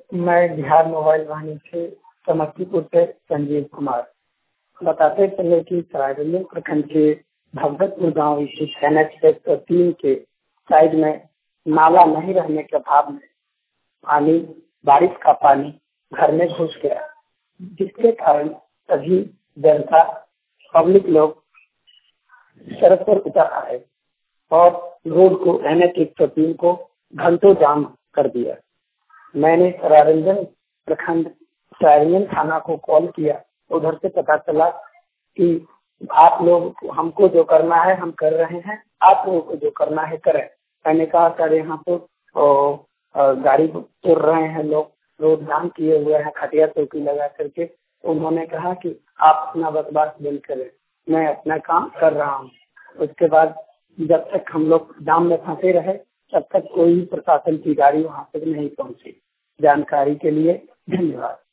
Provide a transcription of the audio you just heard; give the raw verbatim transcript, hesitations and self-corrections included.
मैं बिहार मोबाइल वाहिनी से समस्तीपुर से संजीव कुमार। बताते चले कि सरायरंजन प्रखंड के भगवतपुर गांव स्थित एन एच एक सौ तीन के साइड में नाला नहीं रहने के अभाव में पानी बारिश का पानी घर में घुस गया, जिसके कारण सभी जनता पब्लिक लोग सड़क पर उतर आए और रोड को एन एच एक सौ तीन को घंटों जाम कर दिया। मैंने सरायरंजन प्रखंड सरायरंजन थाना को कॉल किया, उधर से पता चला कि आप लोग हमको जो करना है हम कर रहे हैं, आप लोगों को जो करना है करें। मैंने कहा सर यहाँ तो गाड़ी तोड़ रहे हैं लोग, रोड जाम किए हुए हैं खटिया चौकी लगा करके। उन्होंने कहा कि आप अपना बकवास बंद करें, मैं अपना काम कर रहा हूँ। उसके बाद जब तक हम लोग जाम में फंसे रहे तब तक कोई प्रशासन की गाड़ी वहाँ तक नहीं पहुँची। जानकारी के लिए धन्यवाद।